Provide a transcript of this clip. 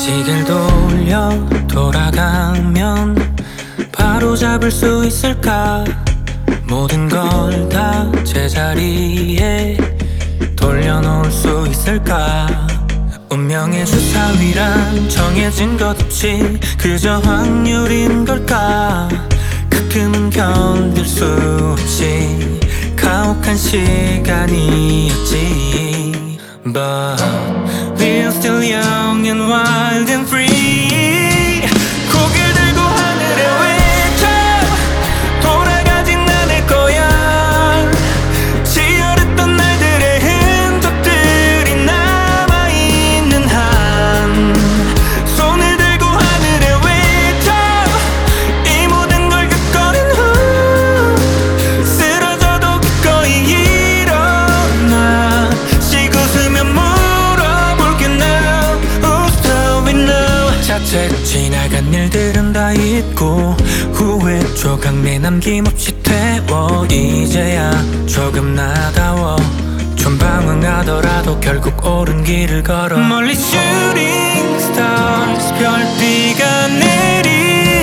시계를 돌려 돌아가면 바로 잡을 수 있을까? 모든 걸 다 제자리에 돌려놓을 수 있을까? 운명의 주사위란 정해진 것 없이 그저 확률인 걸까? 가끔은 견딜 수 없이 가혹한 시간이었지. But we're still young and wild and free. 고개를 들고 하늘에 외쳐 돌아가진 않을 거야. 치열했던 날들의 흔적들이 남아있는 한 손을 들고 하늘에 외쳐 이 모든 걸 겪어낸 후 쓰러져도 기꺼이 일어나 쉬고 웃으며 물어볼게 now. Who's doing now? 자칫 지나간 일들은 다 잊고 후회 조각 내남김없이 태워 이제야 조금 나다워. 좀 방황하더라도 결국 옳은 길을 걸어. 멀리 shooting stars 별비가 내리